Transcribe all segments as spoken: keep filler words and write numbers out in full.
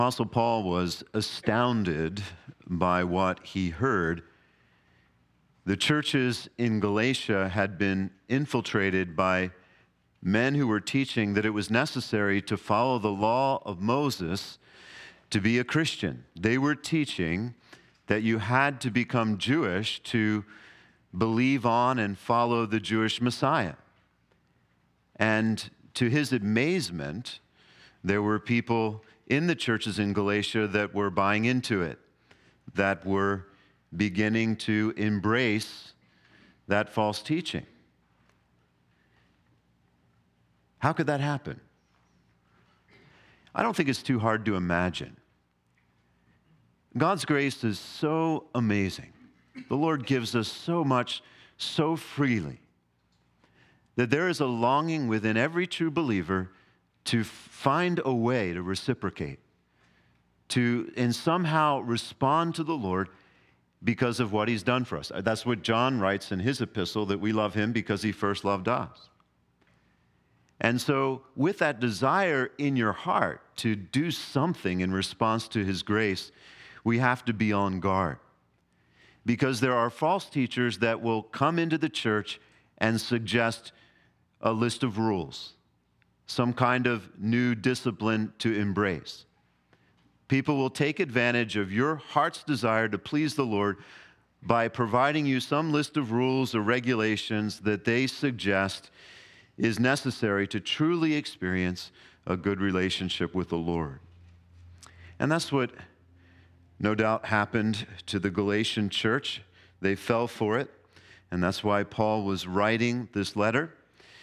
Apostle Paul was astounded by what he heard. The churches in Galatia had been infiltrated by men who were teaching that it was necessary to follow the law of Moses to be a Christian. They were teaching that you had to become Jewish to believe on and follow the Jewish Messiah. And to his amazement, there were people in the churches in Galatia that were buying into it, that were beginning to embrace that false teaching. How could that happen? I don't think it's too hard to imagine. God's grace is so amazing. The Lord gives us so much, so freely, that there is a longing within every true believer to find a way to reciprocate, to and somehow respond to the Lord because of what he's done for us. That's what John writes in his epistle, that we love him because he first loved us. And so with that desire in your heart to do something in response to his grace, we have to be on guard. Because there are false teachers that will come into the church and suggest a list of rules, some kind of new discipline to embrace. People will take advantage of your heart's desire to please the Lord by providing you some list of rules or regulations that they suggest is necessary to truly experience a good relationship with the Lord. And that's what no doubt happened to the Galatian church. They fell for it, and that's why Paul was writing this letter.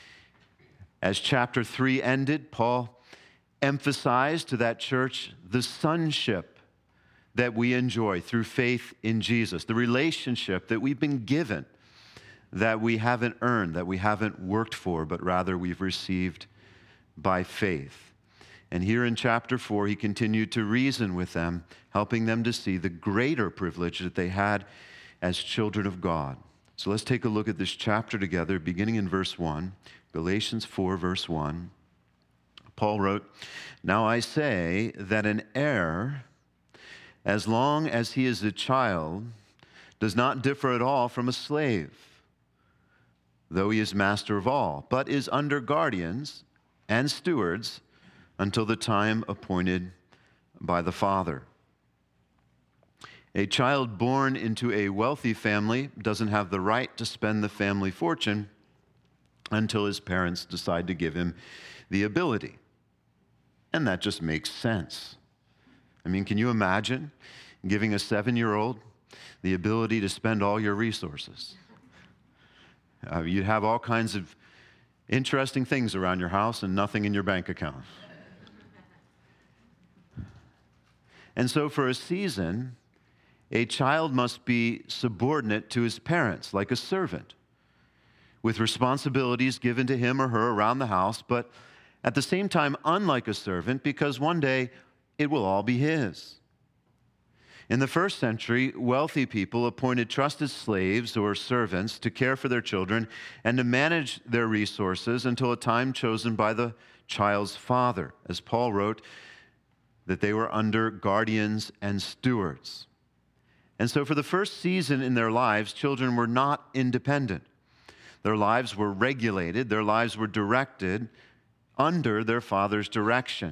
As chapter three ended, Paul emphasized to that church the sonship that we enjoy through faith in Jesus, the relationship that we've been given, that we haven't earned, that we haven't worked for, but rather we've received by faith. And here in chapter four, he continued to reason with them, helping them to see the greater privilege that they had as children of God. So let's take a look at this chapter together, beginning in verse one. Galatians four, verse one. Paul wrote, "Now I say that an heir, as long as he is a child, does not differ at all from a slave, though he is master of all, but is under guardians and stewards until the time appointed by the father. A child born into a wealthy family doesn't have the right to spend the family fortune until his parents decide to give him the ability." And that just makes sense. I mean, can you imagine giving a seven-year-old the ability to spend all your resources? Uh, you'd have all kinds of interesting things around your house and nothing in your bank account. And so for a season, a child must be subordinate to his parents, like a servant, with responsibilities given to him or her around the house, but at the same time, unlike a servant, because one day it will all be his. In the first century, wealthy people appointed trusted slaves or servants to care for their children and to manage their resources until a time chosen by the child's father. As Paul wrote, that they were under guardians and stewards. And so for the first season in their lives, children were not independent. Their lives were regulated, their lives were directed under their father's direction.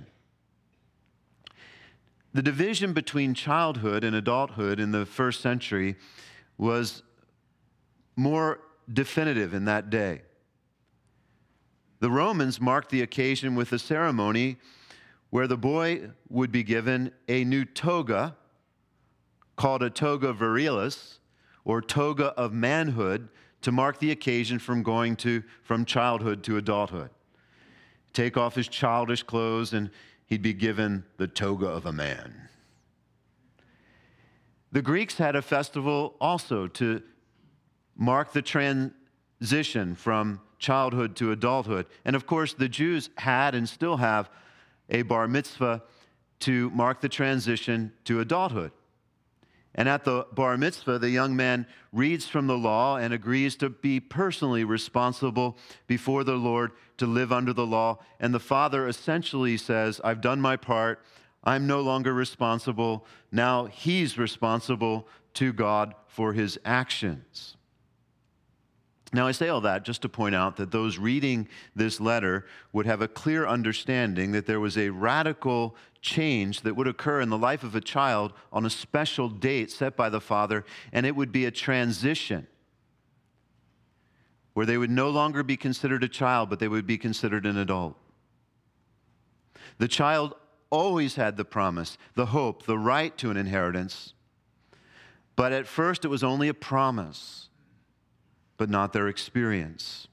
The division between childhood and adulthood in the first century was more definitive in that day. The Romans marked the occasion with a ceremony where the boy would be given a new toga, called a toga virilis, or toga of manhood, to mark the occasion from going to from childhood to adulthood. Take off his childish clothes and he'd be given the toga of a man. The Greeks had a festival also to mark the transition from childhood to adulthood. And of course, the Jews had and still have a bar mitzvah to mark the transition to adulthood. And at the bar mitzvah, the young man reads from the law and agrees to be personally responsible before the Lord to live under the law. And the father essentially says, I've done my part. I'm no longer responsible. Now he's responsible to God for his actions. Now, I say all that just to point out that those reading this letter would have a clear understanding that there was a radical change that would occur in the life of a child on a special date set by the Father, and it would be a transition where they would no longer be considered a child, but they would be considered an adult. The child always had the promise, the hope, the right to an inheritance, but at first it was only a promise, but not their experience.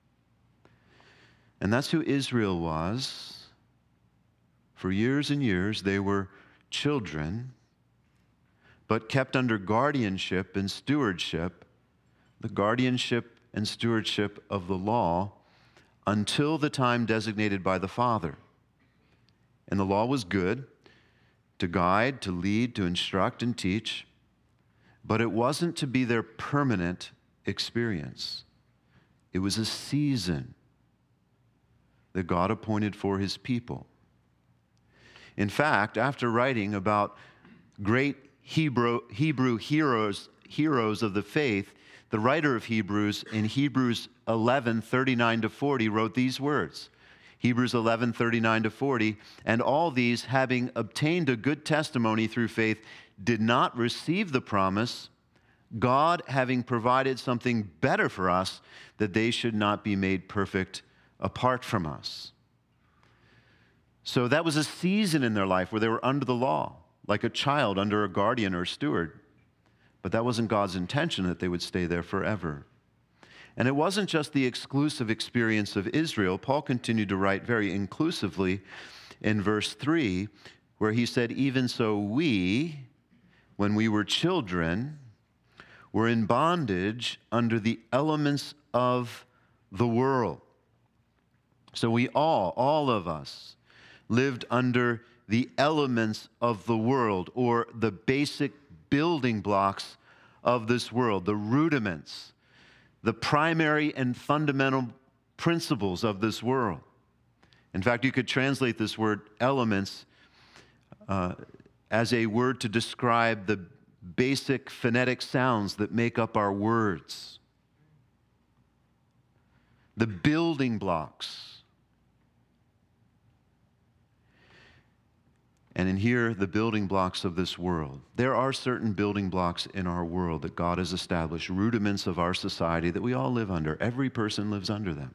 And that's who Israel was. For years and years, they were children, but kept under guardianship and stewardship, the guardianship and stewardship of the law, until the time designated by the Father. And the law was good to guide, to lead, to instruct, and teach, but it wasn't to be their permanent experience. It was a season that God appointed for his people. In fact, after writing about great Hebrew, Hebrew heroes, heroes of the faith, the writer of Hebrews in Hebrews eleven, thirty-nine to forty wrote these words. Hebrews eleven, thirty-nine to forty, and all these, having obtained a good testimony through faith, did not receive the promise, God having provided something better for us, that they should not be made perfect apart from us. So that was a season in their life where they were under the law, like a child under a guardian or steward. But that wasn't God's intention that they would stay there forever. And it wasn't just the exclusive experience of Israel. Paul continued to write very inclusively in verse three, where he said, even so we, when we were children, were in bondage under the elements of the world. So we all, all of us, lived under the elements of the world, or the basic building blocks of this world, the rudiments, the primary and fundamental principles of this world. In fact, you could translate this word elements uh, as a word to describe the basic phonetic sounds that make up our words. The building blocks. And in here, the building blocks of this world. There are certain building blocks in our world that God has established, rudiments of our society that we all live under. Every person lives under them.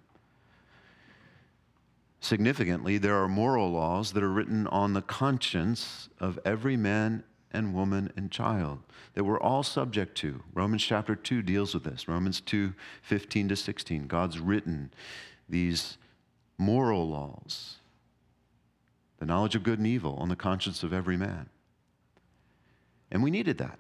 Significantly, there are moral laws that are written on the conscience of every man and woman and child that we're all subject to. Romans chapter two deals with this. Romans two, fifteen to sixteen. God's written these moral laws, the knowledge of good and evil, on the conscience of every man. And we needed that.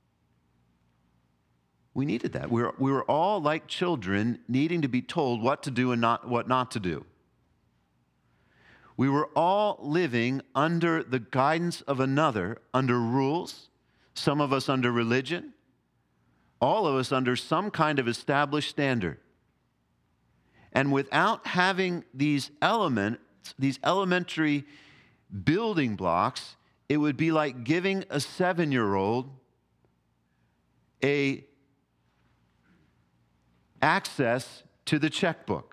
We needed that. We were, we were all like children needing to be told what to do and not what not to do. We were all living under the guidance of another, under rules, some of us under religion, all of us under some kind of established standard. And without having these elements, these elementary building blocks, it would be like giving a seven-year-old a access to the checkbook,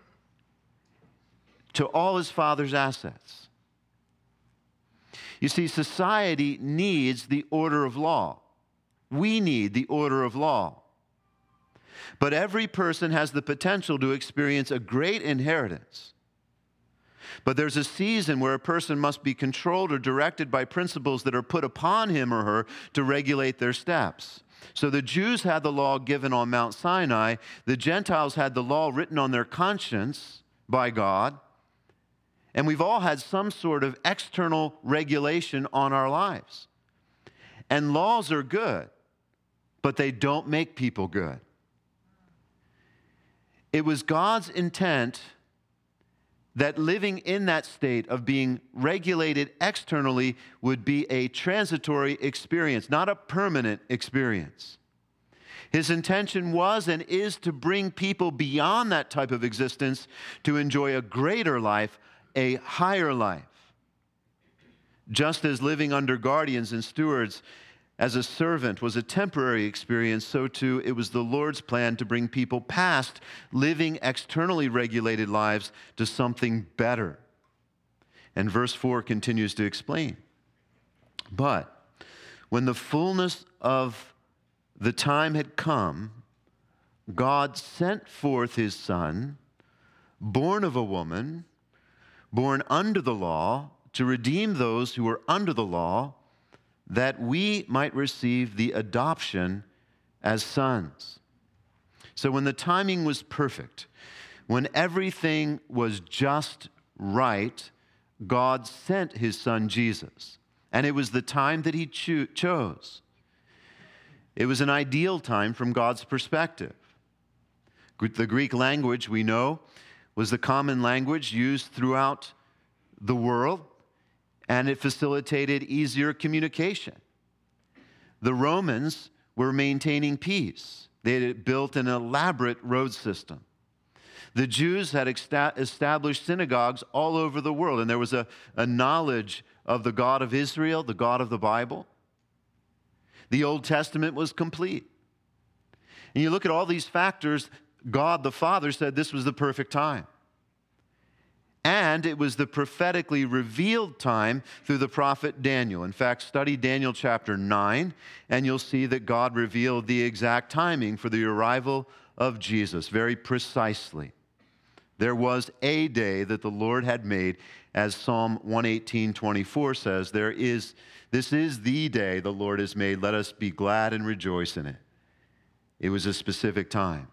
to all his father's assets. You see, society needs the order of law. We need the order of law. But every person has the potential to experience a great inheritance. But there's a season where a person must be controlled or directed by principles that are put upon him or her to regulate their steps. So the Jews had the law given on Mount Sinai. The Gentiles had the law written on their conscience by God. And we've all had some sort of external regulation on our lives. And laws are good, but they don't make people good. It was God's intent that living in that state of being regulated externally would be a transitory experience, not a permanent experience. His intention was and is to bring people beyond that type of existence to enjoy a greater life, a higher life. Just as living under guardians and stewards as a servant was a temporary experience, so too it was the Lord's plan to bring people past living externally regulated lives to something better. And verse four continues to explain. But when the fullness of the time had come, God sent forth his Son, born of a woman, born under the law, to redeem those who were under the law, that we might receive the adoption as sons. So when the timing was perfect, when everything was just right, God sent his Son Jesus. And it was the time that he cho- chose. It was an ideal time from God's perspective. The Greek language, we know, was the common language used throughout the world, and it facilitated easier communication. The Romans were maintaining peace. They had built an elaborate road system. The Jews had established synagogues all over the world, and there was a, a knowledge of the God of Israel, the God of the Bible. The Old Testament was complete. And you look at all these factors, God the Father said this was the perfect time. And it was the prophetically revealed time through the prophet Daniel. In fact, study Daniel chapter nine, and you'll see that God revealed the exact timing for the arrival of Jesus very precisely. There was a day that the Lord had made, as Psalm one eighteen twenty-four says, there is, this is the day the Lord has made. Let us be glad and rejoice in it. It was a specific time.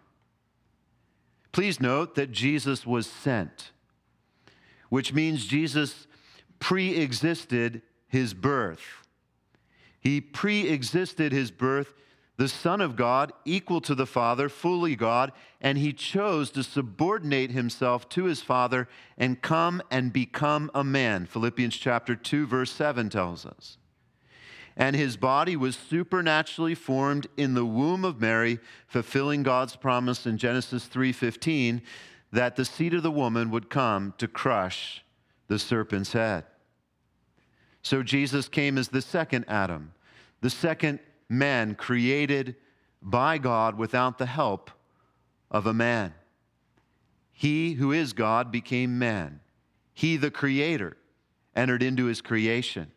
Please note that Jesus was sent, which means Jesus pre-existed his birth. He pre-existed his birth, the Son of God, equal to the Father, fully God, and he chose to subordinate himself to his Father and come and become a man. Philippians chapter two, verse seven tells us. And his body was supernaturally formed in the womb of Mary, fulfilling God's promise in Genesis three fifteen, that the seed of the woman would come to crush the serpent's head. So Jesus came as the second Adam, the second man created by God without the help of a man. He who is God became man. He, the Creator, entered into his creation.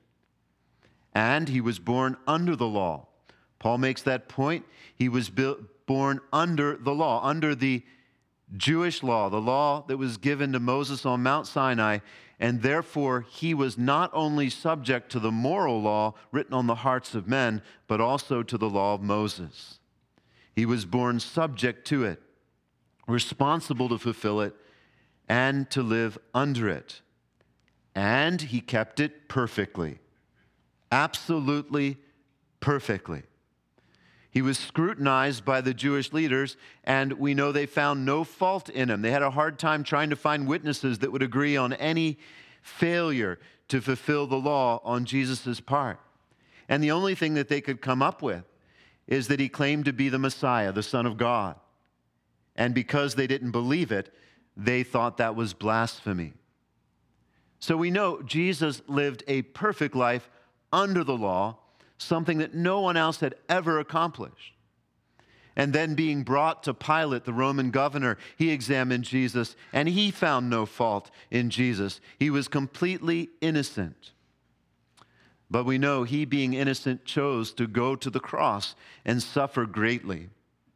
And he was born under the law. Paul makes that point. He was built, born under the law, under the Jewish law, the law that was given to Moses on Mount Sinai, and therefore he was not only subject to the moral law written on the hearts of men, but also to the law of Moses. He was born subject to it, responsible to fulfill it, and to live under it. And he kept it perfectly, absolutely perfectly. He was scrutinized by the Jewish leaders, and we know they found no fault in him. They had a hard time trying to find witnesses that would agree on any failure to fulfill the law on Jesus' part. And the only thing that they could come up with is that he claimed to be the Messiah, the Son of God. And because they didn't believe it, they thought that was blasphemy. So we know Jesus lived a perfect life under the law, something that no one else had ever accomplished. And then being brought to Pilate, the Roman governor, he examined Jesus, and he found no fault in Jesus. He was completely innocent. But we know he, being innocent, chose to go to the cross and suffer greatly,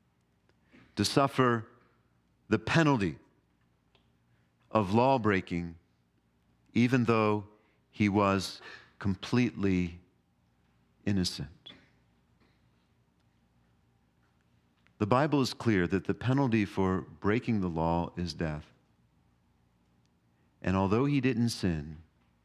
to suffer the penalty of law-breaking, even though he was completely innocent. The Bible is clear that the penalty for breaking the law is death. And although he didn't sin,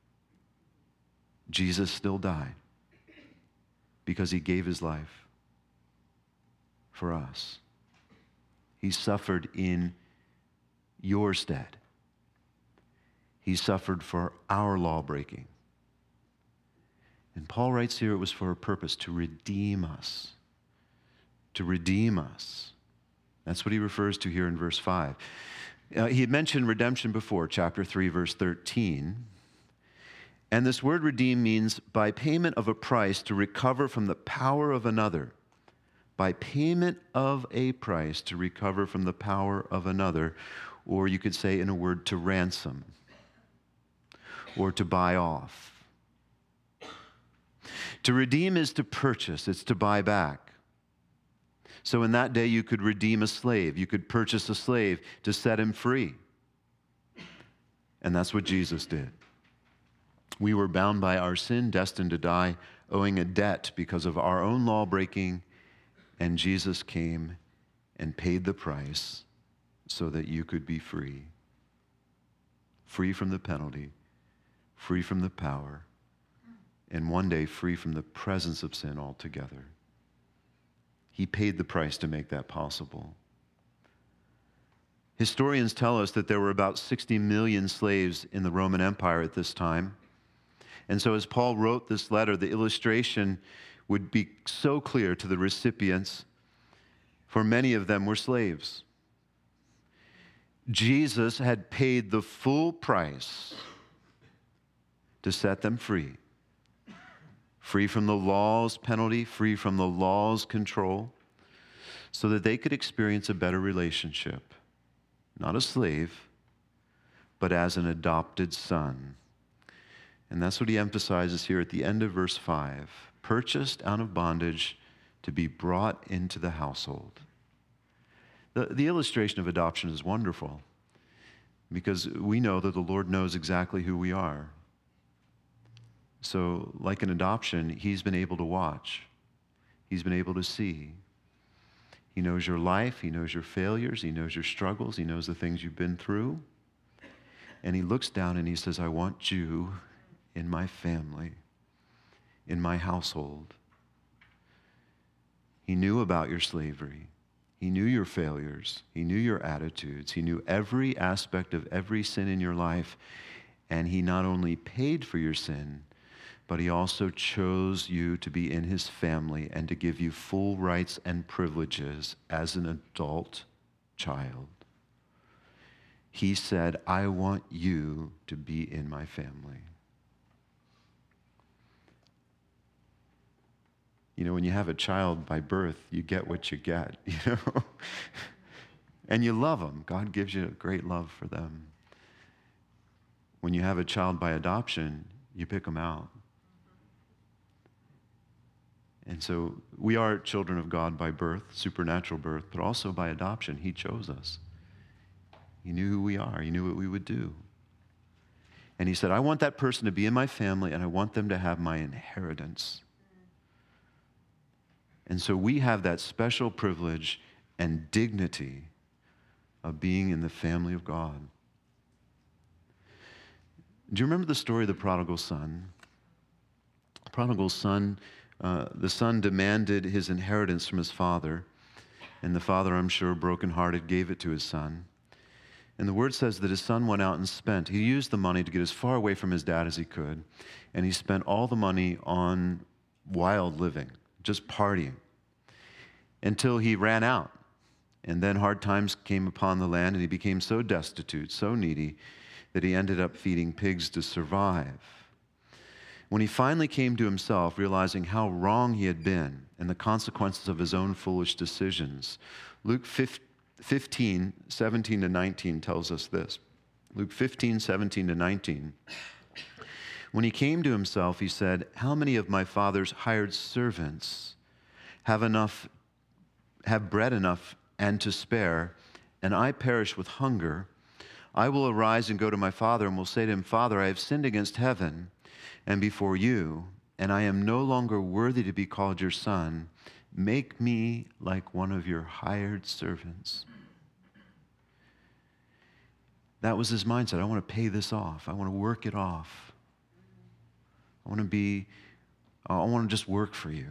Jesus still died because he gave his life for us. He suffered in your stead. He suffered for our law breaking. And Paul writes here it was for a purpose, to redeem us. To redeem us. That's what he refers to here in verse five. Uh, he had mentioned redemption before, chapter three, verse thirteen. And this word redeem means by payment of a price to recover from the power of another. By payment of a price to recover from the power of another, or you could say in a word, to ransom, or to buy off. To redeem is to purchase, it's to buy back. So in that day, you could redeem a slave. You could purchase a slave to set him free. And that's what Jesus did. We were bound by our sin, destined to die, owing a debt because of our own law breaking, and Jesus came and paid the price so that you could be free. Free from the penalty, free from the power, and one day free from the presence of sin altogether. He paid the price to make that possible. Historians tell us that there were about sixty million slaves in the Roman Empire at this time. And so as Paul wrote this letter, the illustration would be so clear to the recipients, for many of them were slaves. Jesus had paid the full price to set them free. Free from the law's penalty, free from the law's control, so that they could experience a better relationship. Not a slave, but as an adopted son. And that's what he emphasizes here at the end of verse five. Purchased out of bondage to be brought into the household. The, the illustration of adoption is wonderful because we know that the Lord knows exactly who we are. So like an adoption, he's been able to watch. He's been able to see. He knows your life. He knows your failures. He knows your struggles. He knows the things you've been through. And he looks down and he says, I want you in my family, in my household. He knew about your slavery. He knew your failures. He knew your attitudes. He knew every aspect of every sin in your life. And he not only paid for your sin, but he also chose you to be in his family and to give you full rights and privileges as an adult child. He said, I want you to be in my family. You know, when you have a child by birth, you get what you get, you know? And you love them. God gives you a great love for them. When you have a child by adoption, you pick them out. And so we are children of God by birth, supernatural birth, but also by adoption. He chose us. He knew who we are. He knew what we would do. And he said, I want that person to be in my family, and I want them to have my inheritance. And so we have that special privilege and dignity of being in the family of God. Do you remember the story of the prodigal son? The prodigal son, uh, the son demanded his inheritance from his father, and the father, I'm sure, brokenhearted, gave it to his son. And the word says that his son went out and spent. He used the money to get as far away from his dad as he could, and he spent all the money on wild living, just partying, until he ran out. And then hard times came upon the land, and he became so destitute, so needy, that he ended up feeding pigs to survive. When he finally came to himself, realizing how wrong he had been and the consequences of his own foolish decisions, Luke fifteen, seventeen to nineteen tells us this. Luke fifteen, seventeen to nineteen. When he came to himself, he said, how many of my father's hired servants have enough, have bread enough and to spare, and I perish with hunger? I will arise and go to my father and will say to him, Father, I have sinned against heaven and before you, and I am no longer worthy to be called your son. Make me like one of your hired servants. That was his mindset. I want to pay this off. I want to work it off. I want to be, I want to just work for you.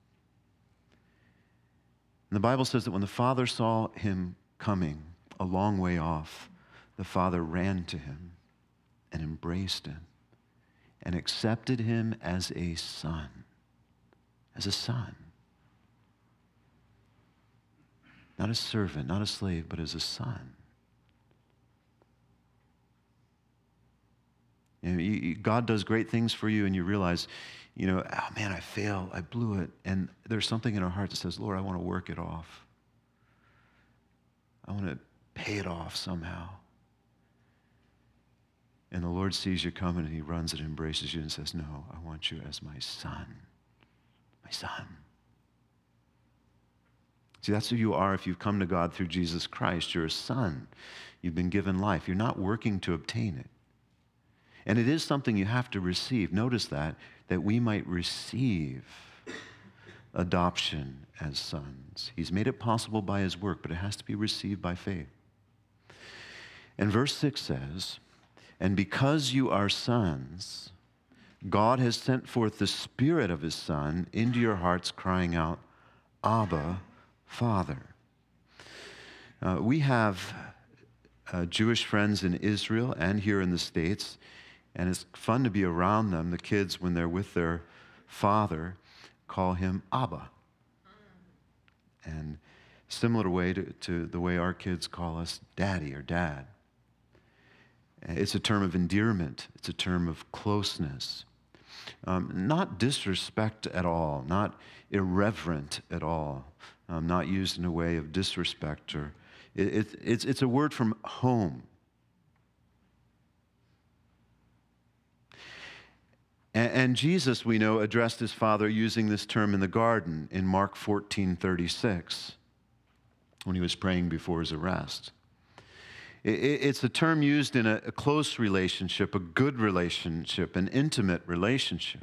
And the Bible says that when the father saw him coming a long way off, the father ran to him and embraced him and accepted him as a son, as a son. Not a servant, not a slave, but as a son. You know, you, you, God does great things for you, and you realize, you know, oh man, I failed, I blew it. And there's something in our heart that says, Lord, I want to work it off. I want to pay it off somehow. And the Lord sees you coming, and he runs and embraces you and says, no, I want you as my son, my son. See, that's who you are if you've come to God through Jesus Christ. You're a son. You've been given life. You're not working to obtain it. And it is something you have to receive. Notice that, that we might receive adoption as sons. He's made it possible by his work, but it has to be received by faith. And verse six says, and because you are sons, God has sent forth the Spirit of his Son into your hearts, crying out, Abba, Father. Uh, we have uh, Jewish friends in Israel and here in the States, and it's fun to be around them. The kids, when they're with their father, call him Abba. And similar way to, to the way our kids call us daddy or dad. It's a term of endearment. It's a term of closeness. Um, not disrespect at all, not irreverent at all, um, not used in a way of disrespect. Or it, it, it's, it's a word from home. And, and Jesus, we know, addressed his Father using this term in the garden in Mark fourteen thirty-six when he was praying before his arrest. It's a term used in a close relationship, a good relationship, an intimate relationship.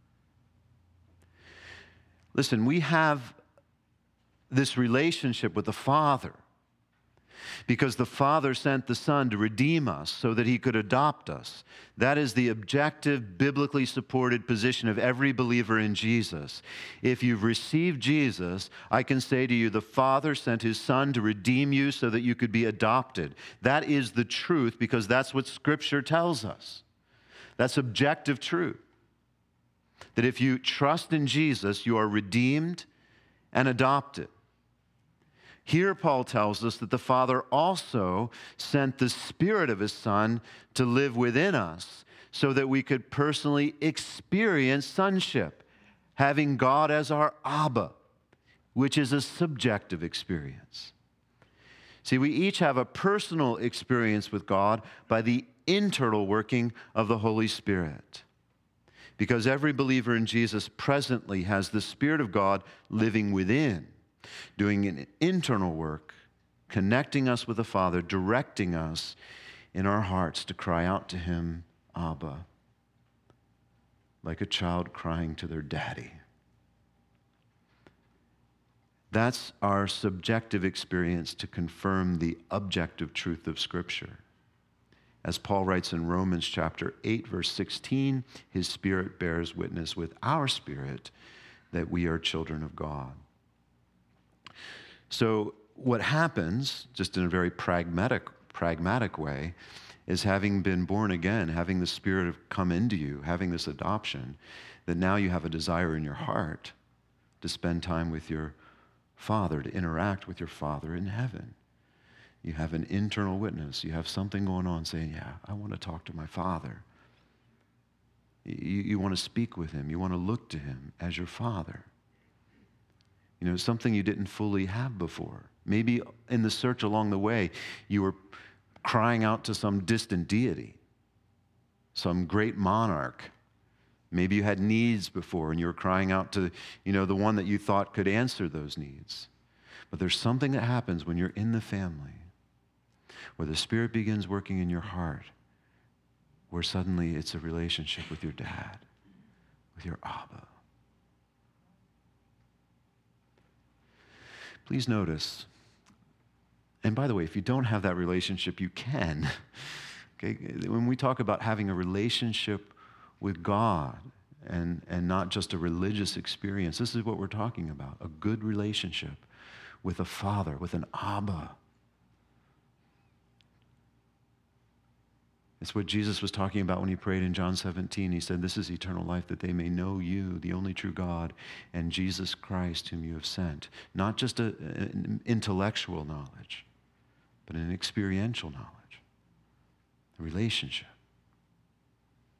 Listen, we have this relationship with the Father because the Father sent the Son to redeem us so that he could adopt us. That is the objective, biblically supported position of every believer in Jesus. If you've received Jesus, I can say to you, the Father sent his Son to redeem you so that you could be adopted. That is the truth because that's what Scripture tells us. That's objective truth. That if you trust in Jesus, you are redeemed and adopted. Here, Paul tells us that the Father also sent the Spirit of his Son to live within us so that we could personally experience sonship, having God as our Abba, which is a subjective experience. See, we each have a personal experience with God by the internal working of the Holy Spirit. Because every believer in Jesus presently has the Spirit of God living within, doing an internal work, connecting us with the Father, directing us in our hearts to cry out to him, Abba, like a child crying to their daddy. That's our subjective experience to confirm the objective truth of Scripture. As Paul writes in Romans chapter eight, verse sixteen, his Spirit bears witness with our spirit that we are children of God. So what happens, just in a very pragmatic, pragmatic way, is having been born again, having the Spirit of come into you, having this adoption, that now you have a desire in your heart to spend time with your Father, to interact with your Father in heaven. You have an internal witness. You have something going on saying, yeah, I want to talk to my Father. You, you want to speak with him. You want to look to him as your Father. You know, something you didn't fully have before. Maybe in the search along the way, you were crying out to some distant deity, some great monarch. Maybe you had needs before and you were crying out to, you know, the one that you thought could answer those needs. But there's something that happens when you're in the family, where the Spirit begins working in your heart, where suddenly it's a relationship with your dad, with your Abba. Please notice, and by the way, if you don't have that relationship, you can. Okay? When we talk about having a relationship with God and, and not just a religious experience, this is what we're talking about, a good relationship with a Father, with an Abba. It's what Jesus was talking about when he prayed in John seventeen. He said, this is eternal life, that they may know you, the only true God, and Jesus Christ, whom you have sent. Not just a, an intellectual knowledge, but an experiential knowledge, a relationship.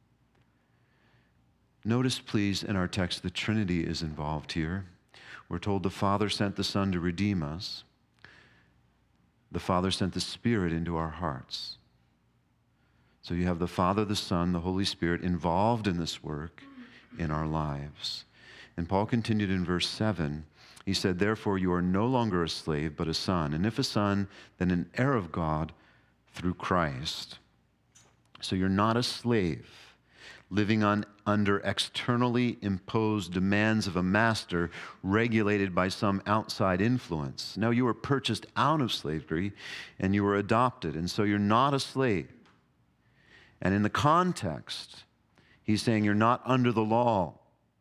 Notice, please, in our text, the Trinity is involved here. We're told the Father sent the Son to redeem us. The Father sent the Spirit into our hearts. So you have the Father, the Son, the Holy Spirit involved in this work in our lives. And Paul continued in verse seven. He said, therefore, you are no longer a slave, but a son. And if a son, then an heir of God through Christ. So you're not a slave, living on under externally imposed demands of a master regulated by some outside influence. No, you were purchased out of slavery and you were adopted, and so you're not a slave. And in the context, he's saying you're not under the law.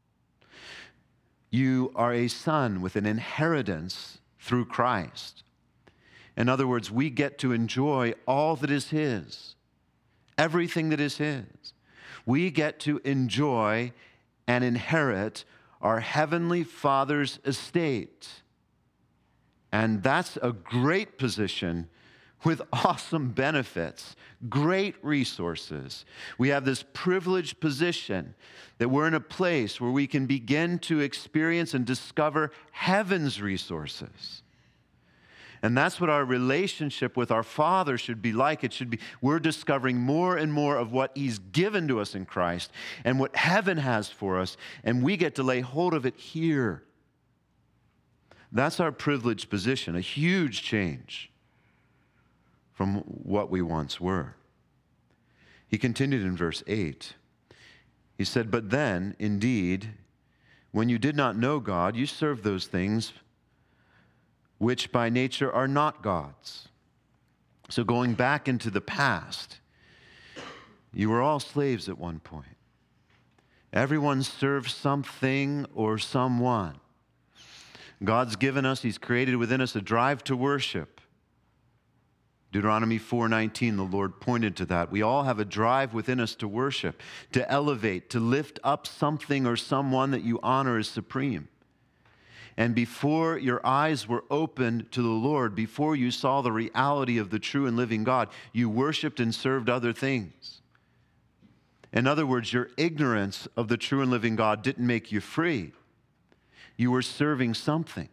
You are a son with an inheritance through Christ. In other words, we get to enjoy all that is his, everything that is his. We get to enjoy and inherit our Heavenly Father's estate. And that's a great position with awesome benefits, great resources. We have this privileged position that we're in a place where we can begin to experience and discover heaven's resources. And that's what our relationship with our Father should be like. It should be, we're discovering more and more of what he's given to us in Christ and what heaven has for us, and we get to lay hold of it here. That's our privileged position, a huge change from what we once were. He continued in verse eight. He said, but then, indeed, when you did not know God, you served those things which by nature are not God's. So going back into the past, you were all slaves at one point. Everyone served something or someone. God's given us, he's created within us a drive to worship. Deuteronomy four nineteen, the Lord pointed to that. We all have a drive within us to worship, to elevate, to lift up something or someone that you honor as supreme. And before your eyes were opened to the Lord, before you saw the reality of the true and living God, you worshiped and served other things. In other words, your ignorance of the true and living God didn't make you free. You were serving something.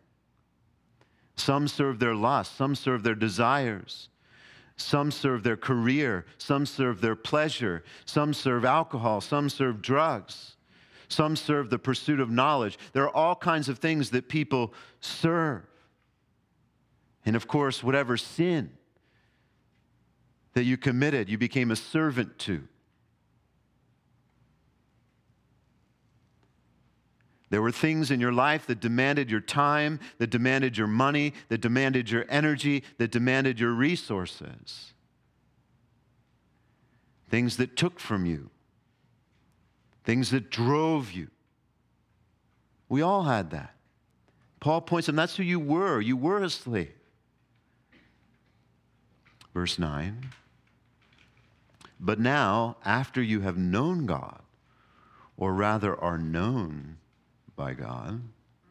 Some served their lusts, some served their desires. Some serve their career, some serve their pleasure, some serve alcohol, some serve drugs, some serve the pursuit of knowledge. There are all kinds of things that people serve. And of course, whatever sin that you committed, you became a servant to. There were things in your life that demanded your time, that demanded your money, that demanded your energy, that demanded your resources. Things that took from you. Things that drove you. We all had that. Paul points out that's who you were. You were a slave. Verse nine. But now, after you have known God, or rather are known by God,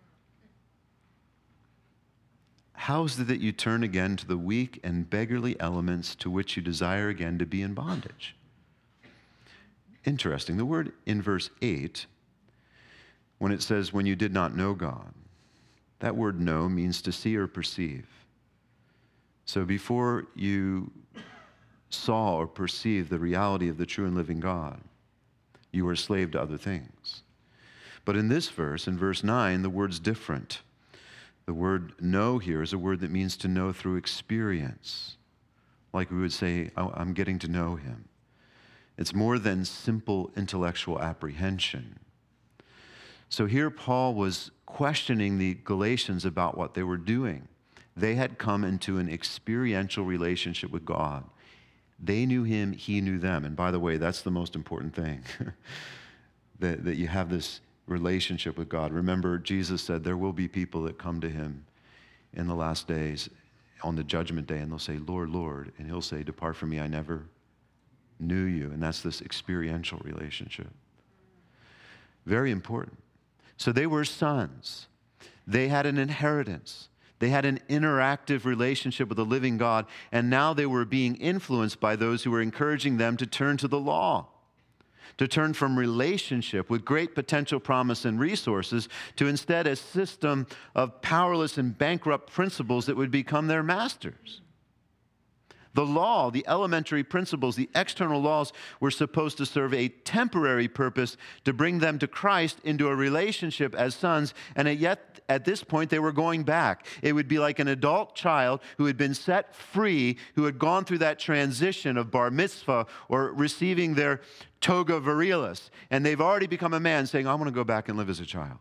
how is it that you turn again to the weak and beggarly elements to which you desire again to be in bondage? Interesting. The word in verse eight, when it says, when you did not know God, that word know means to see or perceive. So before you saw or perceived the reality of the true and living God, you were a slave to other things. But in this verse, in verse nine, the word's different. The word know here is a word that means to know through experience. Like we would say, I'm getting to know him. It's more than simple intellectual apprehension. So here Paul was questioning the Galatians about what they were doing. They had come into an experiential relationship with God. They knew him, he knew them. And by the way, that's the most important thing, that, that you have this relationship with God. Remember, Jesus said there will be people that come to him in the last days on the judgment day, and they'll say, Lord, Lord, and he'll say, depart from me, I never knew you. And that's this experiential relationship. Very important. So they were sons. They had an inheritance. They had an interactive relationship with the living God, and now they were being influenced by those who were encouraging them to turn to the law. to turn from relationship with great potential promise and resources to instead a system of powerless and bankrupt principles that would become their masters. The law, the elementary principles, the external laws were supposed to serve a temporary purpose to bring them to Christ into a relationship as sons, and yet at this point they were going back. It would be like an adult child who had been set free, who had gone through that transition of bar mitzvah or receiving their toga virilis, and they've already become a man saying, I want to go back and live as a child.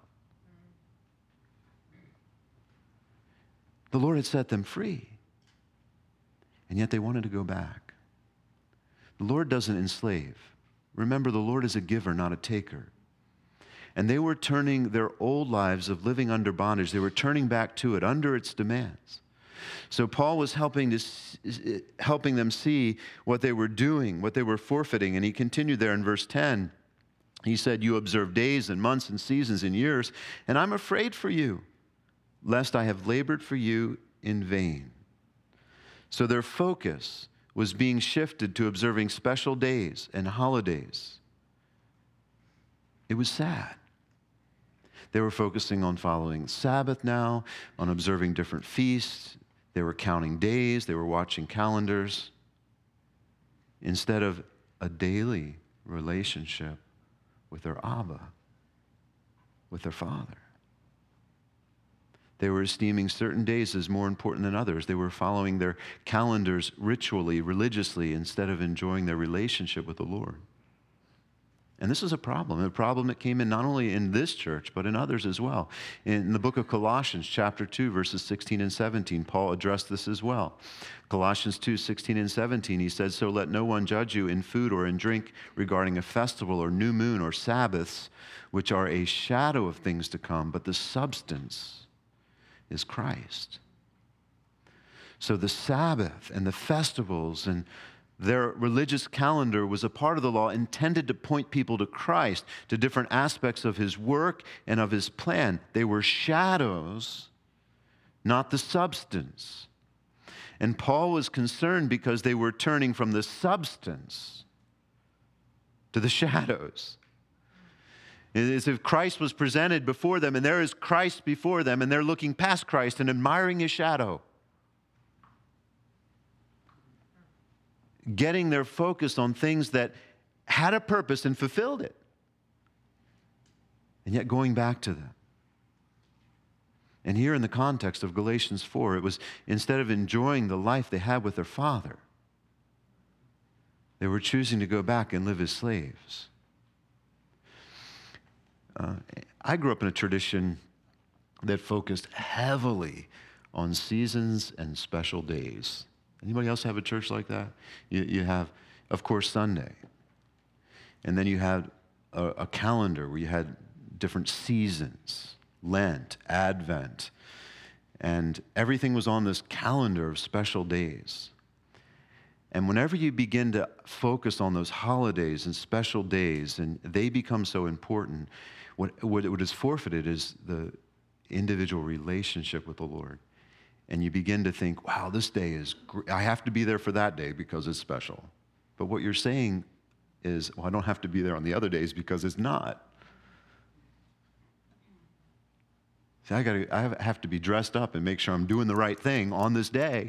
The Lord had set them free. And yet they wanted to go back. The Lord doesn't enslave. Remember, the Lord is a giver, not a taker. And they were turning their old lives of living under bondage, they were turning back to it under its demands. So Paul was helping, to, helping them see what they were doing, what they were forfeiting. And he continued there in verse ten. He said, you observe days and months and seasons and years, and I'm afraid for you, lest I have labored for you in vain. So their focus was being shifted to observing special days and holidays. It was sad. They were focusing on following Sabbath now, on observing different feasts. They were counting days. They were watching calendars instead of a daily relationship with their Abba, with their Father. They were esteeming certain days as more important than others. They were following their calendars ritually, religiously, instead of enjoying their relationship with the Lord. And this is a problem, a problem that came in not only in this church, but in others as well. In the book of Colossians, chapter two, verses sixteen and seventeen, Paul addressed this as well. Colossians two, sixteen and seventeen, he said, so let no one judge you in food or in drink regarding a festival or new moon or Sabbaths, which are a shadow of things to come, but the substance is Christ. So the Sabbath and the festivals and their religious calendar was a part of the law intended to point people to Christ, to different aspects of his work and of his plan. They were shadows, not the substance. And Paul was concerned because they were turning from the substance to the shadows. It's as if Christ was presented before them, and there is Christ before them, and they're looking past Christ and admiring his shadow. Getting their focus on things that had a purpose and fulfilled it, and yet going back to them. And here in the context of Galatians four, it was instead of enjoying the life they had with their Father, they were choosing to go back and live as slaves. Uh, I grew up in a tradition that focused heavily on seasons and special days. Anybody else have a church like that? You, you have, of course, Sunday. And then you had a, a calendar where you had different seasons, Lent, Advent, and everything was on this calendar of special days. And whenever you begin to focus on those holidays and special days, and they become so important, what, what, what is forfeited is the individual relationship with the Lord. And you begin to think, wow, this day is, gr- I have to be there for that day because it's special. But what you're saying is, well, I don't have to be there on the other days because it's not. See, I gotta, I have to be dressed up and make sure I'm doing the right thing on this day.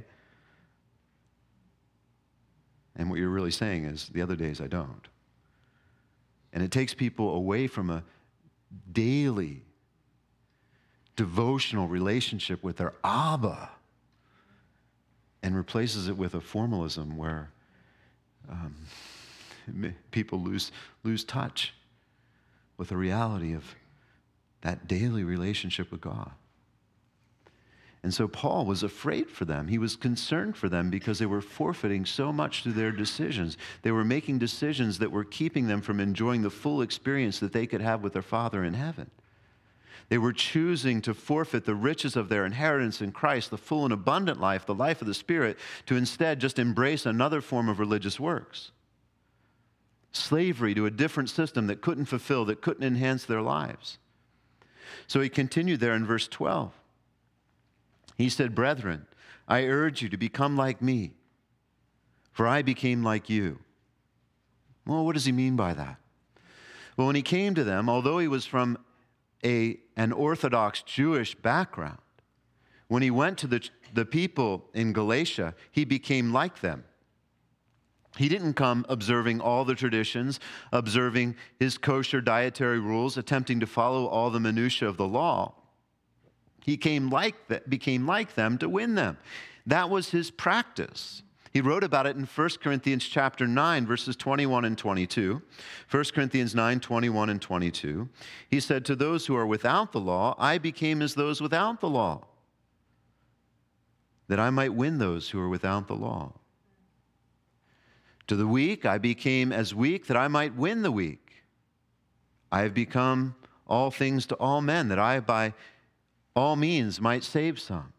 And what you're really saying is, the other days I don't. And it takes people away from a daily devotional relationship with their Abba and replaces it with a formalism where um, people lose, lose touch with the reality of that daily relationship with God. And so Paul was afraid for them. He was concerned for them because they were forfeiting so much through their decisions. They were making decisions that were keeping them from enjoying the full experience that they could have with their Father in heaven. They were choosing to forfeit the riches of their inheritance in Christ, the full and abundant life, the life of the Spirit, to instead just embrace another form of religious works. Slavery to a different system that couldn't fulfill, that couldn't enhance their lives. So he continued there in verse twelve. He said, "Brethren, I urge you to become like me, for I became like you." Well, what does he mean by that? Well, when he came to them, although he was from a, an Orthodox Jewish background, when he went to the, the people in Galatia, he became like them. He didn't come observing all the traditions, observing his kosher dietary rules, attempting to follow all the minutiae of the law. He came like that, became like them to win them. That was his practice. He wrote about it in First Corinthians chapter nine, verses twenty-one and twenty-two. First Corinthians nine, twenty-one and twenty-two. He said, "To those who are without the law, I became as those without the law, that I might win those who are without the law. To the weak, I became as weak, that I might win the weak. I have become all things to all men, that I by all means might save some."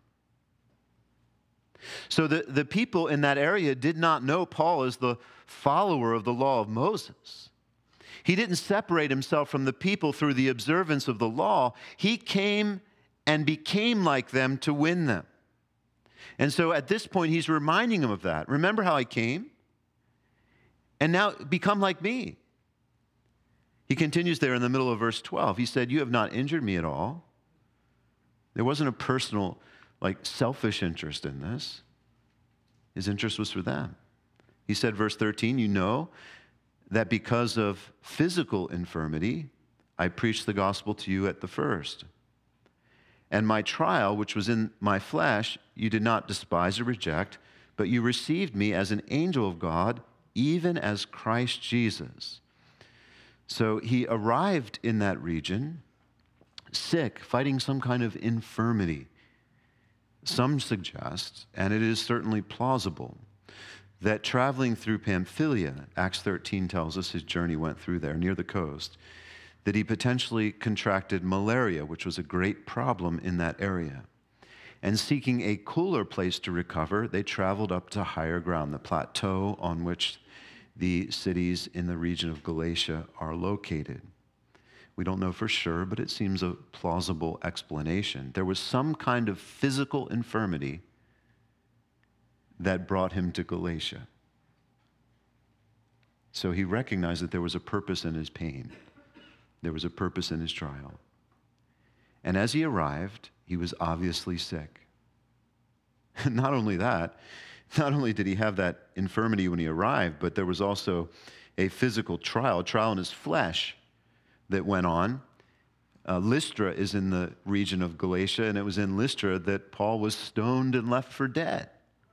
So the, the people in that area did not know Paul as the follower of the law of Moses. He didn't separate himself from the people through the observance of the law. He came and became like them to win them. And so at this point, he's reminding them of that. Remember how I came? And now become like me. He continues there in the middle of verse twelve. He said, "You have not injured me at all." There wasn't a personal, like selfish interest in this. His interest was for them. He said, verse thirteen, "You know that because of physical infirmity, I preached the gospel to you at the first. And my trial, which was in my flesh, you did not despise or reject, but you received me as an angel of God, even as Christ Jesus." So he arrived in that region sick, fighting some kind of infirmity. Some suggest, and it is certainly plausible, that traveling through Pamphylia, Acts thirteen tells us his journey went through there near the coast, that he potentially contracted malaria, which was a great problem in that area. And seeking a cooler place to recover, they traveled up to higher ground, the plateau on which the cities in the region of Galatia are located. We don't know for sure, but it seems a plausible explanation. There was some kind of physical infirmity that brought him to Galatia. So he recognized that there was a purpose in his pain. There was a purpose in his trial. And as he arrived, he was obviously sick. Not only that, not only did he have that infirmity when he arrived, but there was also a physical trial, a trial in his flesh that went on. Uh, Lystra is in the region of Galatia, and it was in Lystra that Paul was stoned and left for dead.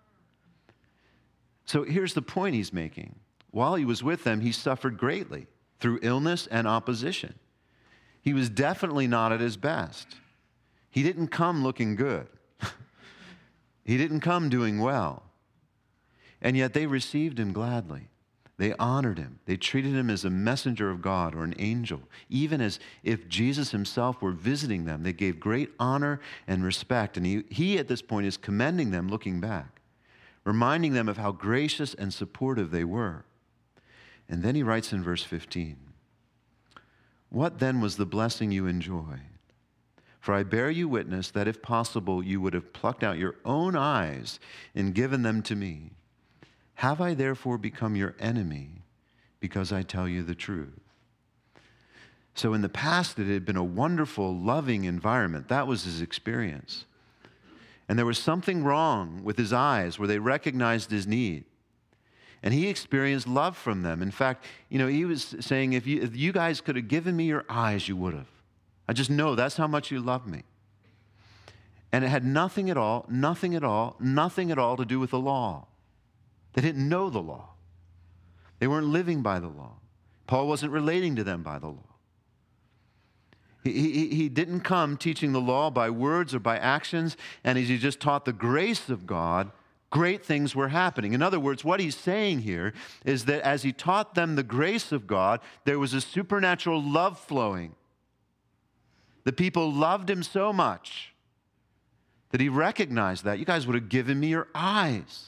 So here's the point he's making. While he was with them, he suffered greatly through illness and opposition. He was definitely not at his best. He didn't come looking good. He didn't come doing well. And yet they received him gladly. They honored him. They treated him as a messenger of God or an angel, even as if Jesus himself were visiting them. They gave great honor and respect. And he, he at this point is commending them looking back, reminding them of how gracious and supportive they were. And then he writes in verse fifteen, "What then was the blessing you enjoyed? For I bear you witness that if possible you would have plucked out your own eyes and given them to me. Have I therefore become your enemy because I tell you the truth?" So in the past it had been a wonderful, loving environment. That was his experience. And there was something wrong with his eyes where they recognized his need. And he experienced love from them. In fact, you know, he was saying, if you, if you guys could have given me your eyes, you would have. I just know that's how much you love me. And it had nothing at all, nothing at all, nothing at all to do with the law. They didn't know the law. They weren't living by the law. Paul wasn't relating to them by the law. He, he, he didn't come teaching the law by words or by actions, and as he just taught the grace of God, great things were happening. In other words, what he's saying here is that as he taught them the grace of God, there was a supernatural love flowing. The people loved him so much that he recognized that. You guys would have given me your eyes.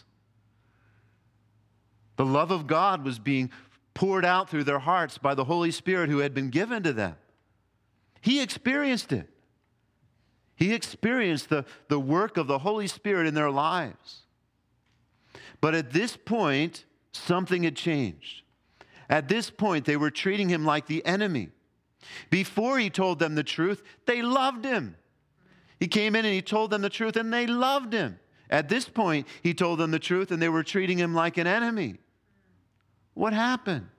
The love of God was being poured out through their hearts by the Holy Spirit who had been given to them. He experienced it. He experienced the, the work of the Holy Spirit in their lives. But at this point, something had changed. At this point, they were treating him like the enemy. Before he told them the truth, they loved him. He came in and he told them the truth, and they loved him. At this point, he told them the truth, and they were treating him like an enemy. What happened?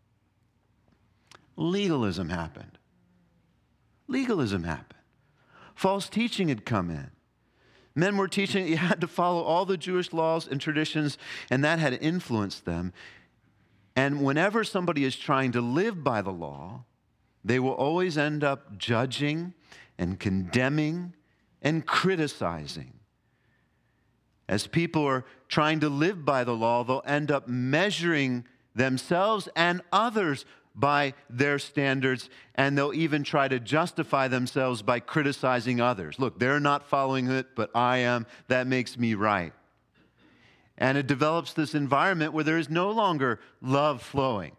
Legalism happened. Legalism happened. False teaching had come in. Men were teaching that you had to follow all the Jewish laws and traditions, and that had influenced them. And whenever somebody is trying to live by the law, they will always end up judging and condemning and criticizing. As people are trying to live by the law, they'll end up measuring themselves and others by their standards, and they'll even try to justify themselves by criticizing others. Look, they're not following it, but I am. That makes me right. And it develops this environment where there is no longer love flowing,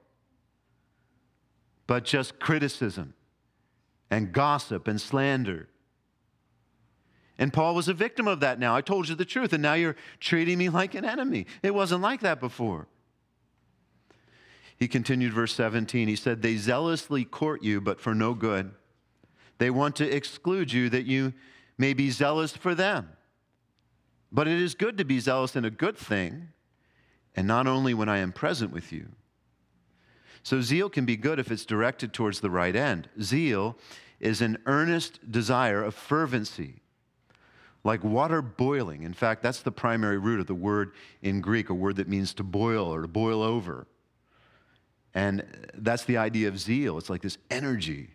but just criticism and gossip and slander. And Paul was a victim of that now. I told you the truth, and now you're treating me like an enemy. It wasn't like that before. He continued, verse seventeen. He said, they zealously court you, but for no good. They want to exclude you that you may be zealous for them. But it is good to be zealous in a good thing, and not only when I am present with you. So zeal can be good if it's directed towards the right end. Zeal is an earnest desire of fervency, like water boiling. In fact, that's the primary root of the word in Greek, a word that means to boil or to boil over. And that's the idea of zeal. It's like this energy.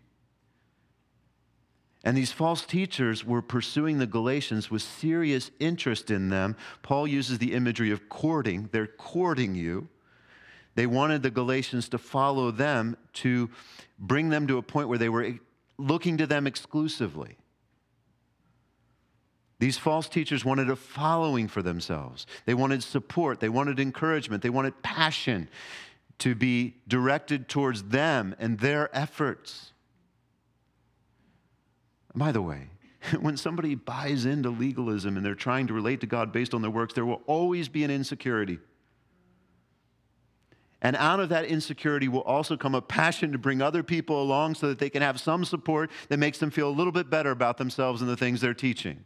And these false teachers were pursuing the Galatians with serious interest in them. Paul uses the imagery of courting. They're courting you. They wanted the Galatians to follow them, to bring them to a point where they were looking to them exclusively. These false teachers wanted a following for themselves. They wanted support. They wanted encouragement. They wanted passion to be directed towards them and their efforts. By the way, when somebody buys into legalism and they're trying to relate to God based on their works, there will always be an insecurity. And out of that insecurity will also come a passion to bring other people along so that they can have some support that makes them feel a little bit better about themselves and the things they're teaching.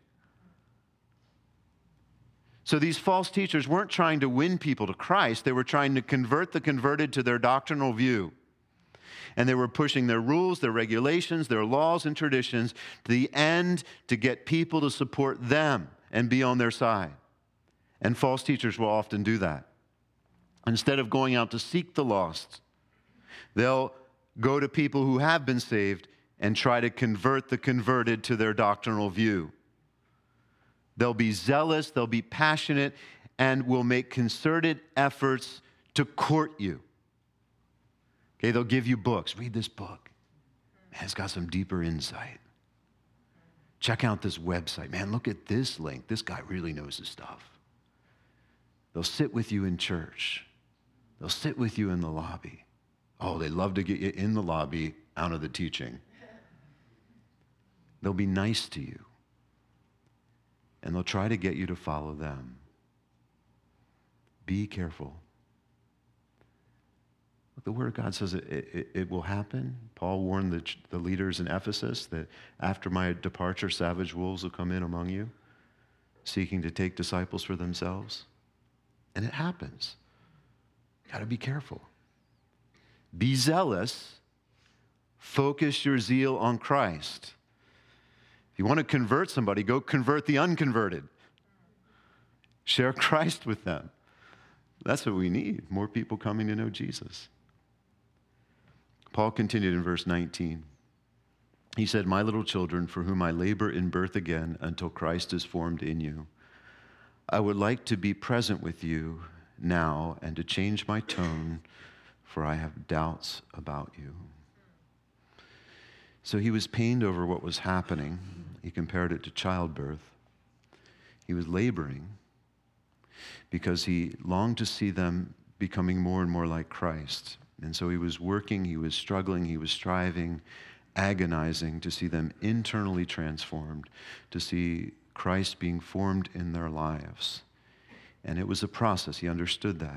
So these false teachers weren't trying to win people to Christ. They were trying to convert the converted to their doctrinal view. And they were pushing their rules, their regulations, their laws and traditions to the end to get people to support them and be on their side. And false teachers will often do that. Instead of going out to seek the lost, they'll go to people who have been saved and try to convert the converted to their doctrinal view. They'll be zealous, they'll be passionate, and will make concerted efforts to court you. Okay, they'll give you books. Read this book. Man, it's got some deeper insight. Check out this website. Man, look at this link. This guy really knows his stuff. They'll sit with you in church. They'll sit with you in the lobby. Oh, they love to get you in the lobby out of the teaching. They'll be nice to you. And they'll try to get you to follow them. Be careful. The Word of God says it, it, it will happen. Paul warned the, the leaders in Ephesus that after my departure, savage wolves will come in among you, seeking to take disciples for themselves. And it happens. Got to be careful. Be zealous. Focus your zeal on Christ. If you want to convert somebody, go convert the unconverted. Share Christ with them. That's what we need, more people coming to know Jesus. Paul continued in verse nineteen. He said, my little children, for whom I labor in birth again until Christ is formed in you, I would like to be present with you now and to change my tone, for I have doubts about you. So he was pained over what was happening. He compared it to childbirth. He was laboring because he longed to see them becoming more and more like Christ. And so he was working, he was struggling, he was striving, agonizing to see them internally transformed, to see Christ being formed in their lives. And it was a process. He understood that.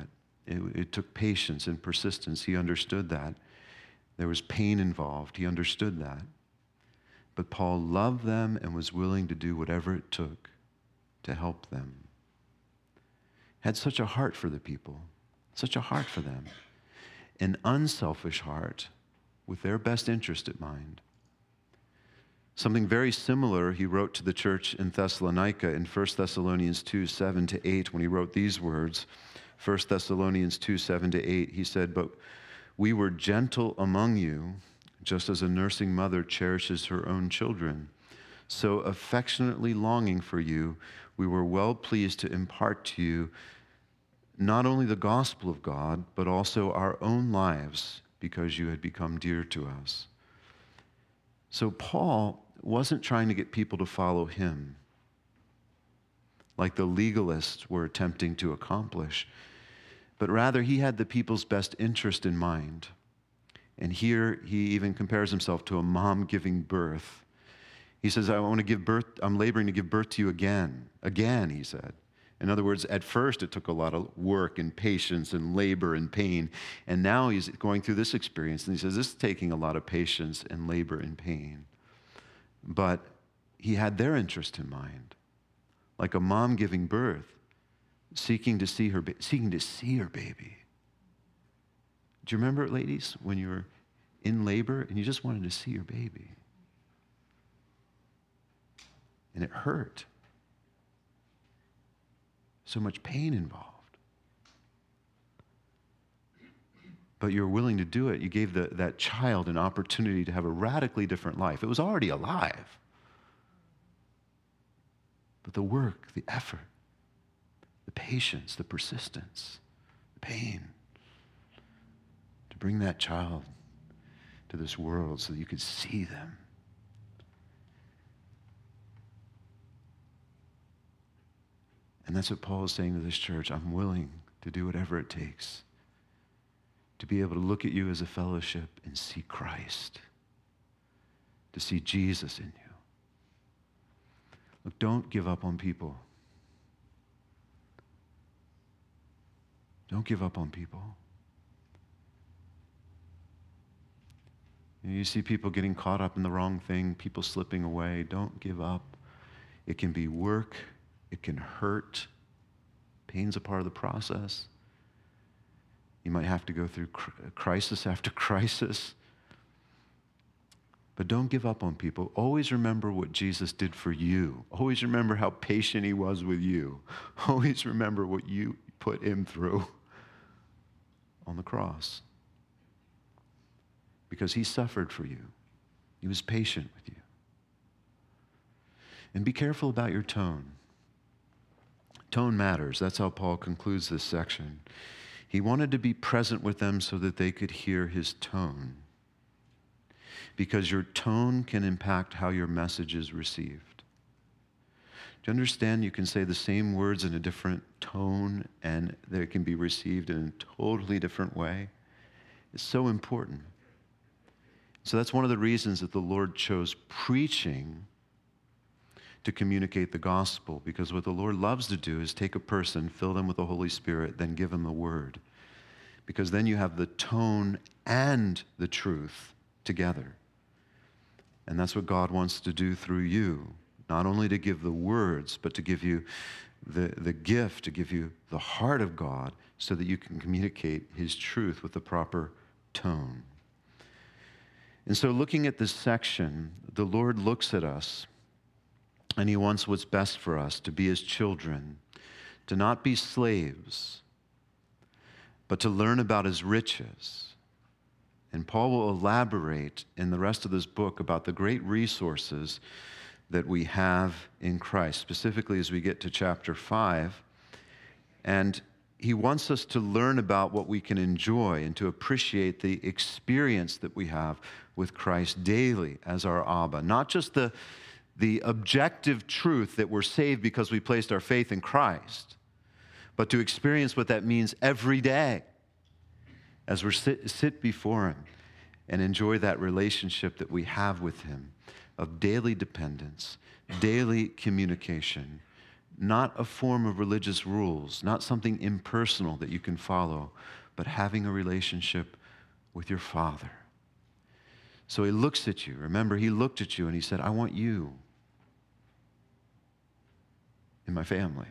It, it took patience and persistence. He understood that. There was pain involved. He understood that. But Paul loved them and was willing to do whatever it took to help them. Had such a heart for the people, such a heart for them, an unselfish heart with their best interest at mind. Something very similar he wrote to the church in Thessalonica in First Thessalonians two, seven to eight, when he wrote these words. First Thessalonians two, seven to eight, he said, "But we were gentle among you, just as a nursing mother cherishes her own children. So affectionately longing for you, we were well pleased to impart to you not only the gospel of God, but also our own lives, because you had become dear to us." So Paul wasn't trying to get people to follow him like the legalists were attempting to accomplish, but rather he had the people's best interest in mind. And here he even compares himself to a mom giving birth. He says, I want to give birth, I'm laboring to give birth to you again. Again, he said. In other words, at first it took a lot of work and patience and labor and pain. And now he's going through this experience, and he says, this is taking a lot of patience and labor and pain. But he had their interest in mind. Like a mom giving birth, seeking to see her, ba- seeking to see her baby. Do you remember it, ladies, when you were in labor and you just wanted to see your baby? And it hurt. So much pain involved. But you were willing to do it. You gave the, that child an opportunity to have a radically different life. It was already alive. But the work, the effort, the patience, the persistence, the pain, to bring that child to this world so that you could see them. And that's what Paul is saying to this church. I'm willing to do whatever it takes to be able to look at you as a fellowship and see Christ, to see Jesus in you. Look, don't give up on people. Don't give up on people. You see people getting caught up in the wrong thing, people slipping away. Don't give up. It can be work. It can hurt. Pain's a part of the process. You might have to go through crisis after crisis. But don't give up on people. Always remember what Jesus did for you. Always remember how patient he was with you. Always remember what you put him through on the cross. Because he suffered for you. He was patient with you. And be careful about your tone. Tone matters. That's how Paul concludes this section. He wanted to be present with them so that they could hear his tone. Because your tone can impact how your message is received. Do you understand? You can say the same words in a different tone and they can be received in a totally different way. It's so important. So that's one of the reasons that the Lord chose preaching to communicate the gospel, because what the Lord loves to do is take a person, fill them with the Holy Spirit, then give them the word. Because then you have the tone and the truth together. And that's what God wants to do through you, not only to give the words, but to give you the, the gift, to give you the heart of God so that you can communicate his truth with the proper tone. And so looking at this section, the Lord looks at us and he wants what's best for us, to be his children, to not be slaves, but to learn about his riches. And Paul will elaborate in the rest of this book about the great resources that we have in Christ, specifically as we get to chapter five. And he wants us to learn about what we can enjoy and to appreciate the experience that we have with Christ daily as our Abba. Not just the the objective truth that we're saved because we placed our faith in Christ, but to experience what that means every day as we sit, sit before him and enjoy that relationship that we have with him of daily dependence, daily communication, not a form of religious rules, not something impersonal that you can follow, but having a relationship with your Father. So he looks at you. Remember, he looked at you and he said, I want you in my family.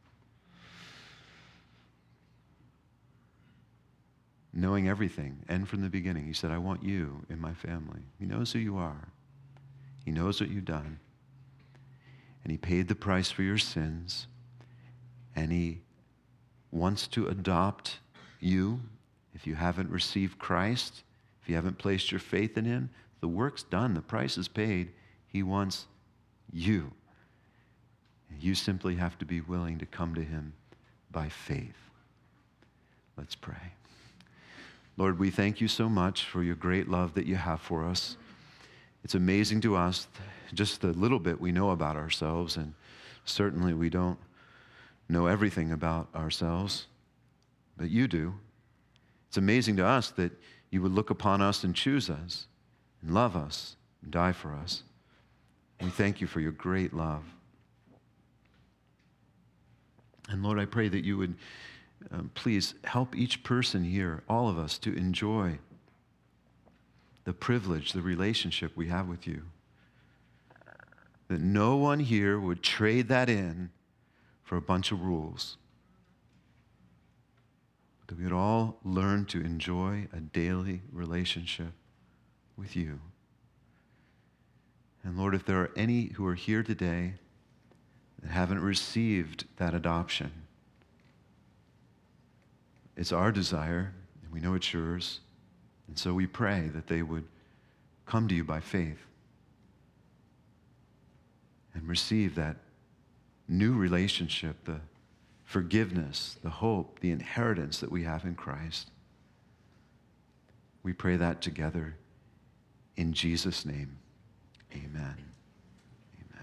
Knowing everything, and from the beginning, he said, I want you in my family. He knows who you are. He knows what you've done. And he paid the price for your sins. And he wants to adopt you. If you haven't received Christ, if you haven't placed your faith in him, the work's done. The price is paid. He wants you. And you simply have to be willing to come to him by faith. Let's pray. Lord, we thank you so much for your great love that you have for us. It's amazing to us, just the little bit we know about ourselves, and certainly we don't know everything about ourselves, but you do. It's amazing to us that you would look upon us and choose us, and love us, and die for us. We thank you for your great love. And Lord, I pray that you would Um, please help each person here, all of us, to enjoy the privilege, the relationship we have with you. That no one here would trade that in for a bunch of rules. That we would all learn to enjoy a daily relationship with you. And Lord, if there are any who are here today that haven't received that adoption, it's our desire, and we know it's yours, and so we pray that they would come to you by faith and receive that new relationship, the forgiveness, the hope, the inheritance that we have in Christ. We pray that together in Jesus' name. Amen.